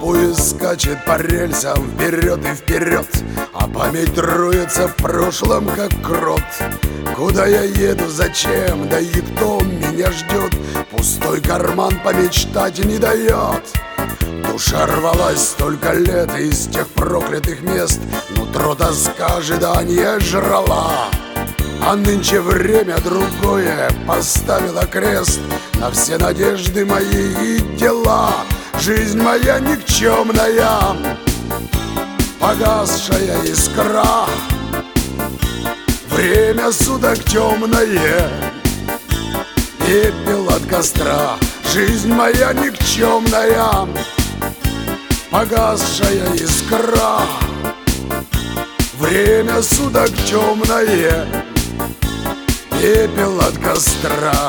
Поезд скачет по рельсам вперед и вперед, а память труется в прошлом, как крот. Куда я еду, зачем, да и кто меня ждет? Пустой карман помечтать не дает. Душа рвалась столько лет из тех проклятых мест, нутро тоска ожидания жрала. А нынче время другое поставило крест на все надежды мои и дела. Жизнь моя никчемная, погасшая искра, время суток темное, пепел от костра. Жизнь моя никчемная, погасшая искра, время суток темное, пепел от костра.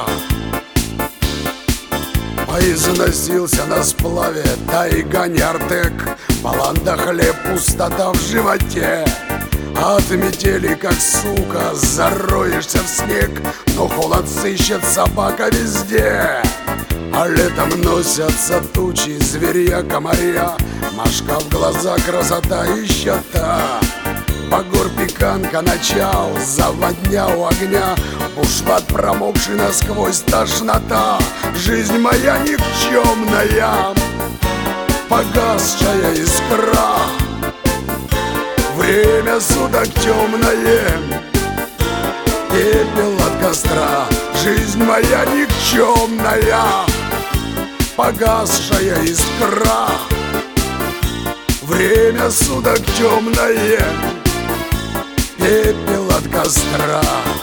Поезд носился на сплаве, тайга не Артек, баланда хлеб, пустота в животе. От метели, как сука, зароешься в снег, но холод сыщет собака везде. А летом носятся тучи, зверья, комарья, мошка в глаза, красота и щета. Багор пиканка начал, заводня у огня, бушлат промокший насквозь, тошнота. Жизнь моя никчемная, погасшая искра, время суток темное, пепел от костра. Жизнь моя никчемная, погасшая искра, время суток темное, пепел от костра.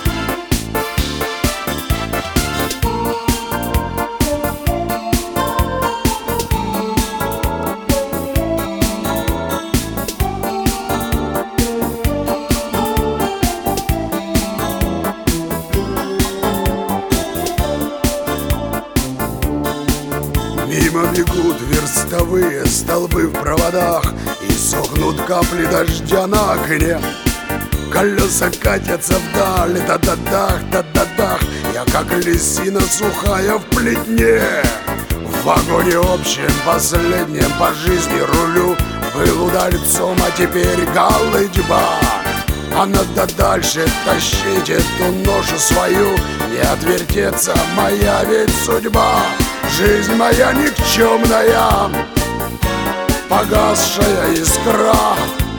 Мимо бегут верстовые столбы в проводах, и сохнут капли дождя на окне. Колеса катятся вдаль, да-да-дах, да-да-дах. Я как лисина сухая в плетне. В вагоне общем, последнем по жизни рулю. Был удальцом, а теперь галыдьба. А надо дальше тащить эту ношу свою, не отвертеться, моя ведь судьба. Жизнь моя никчемная, погасшая искра,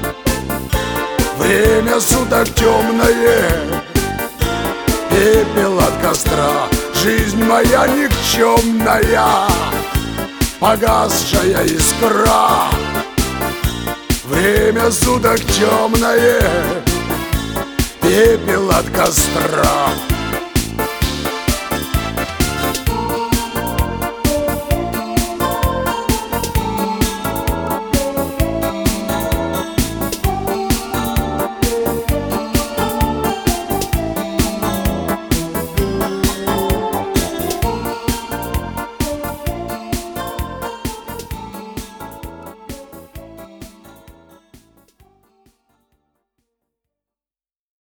время суток темное, пепел от костра. Жизнь моя никчемная, погасшая искра, время суток темное, пепел от костра.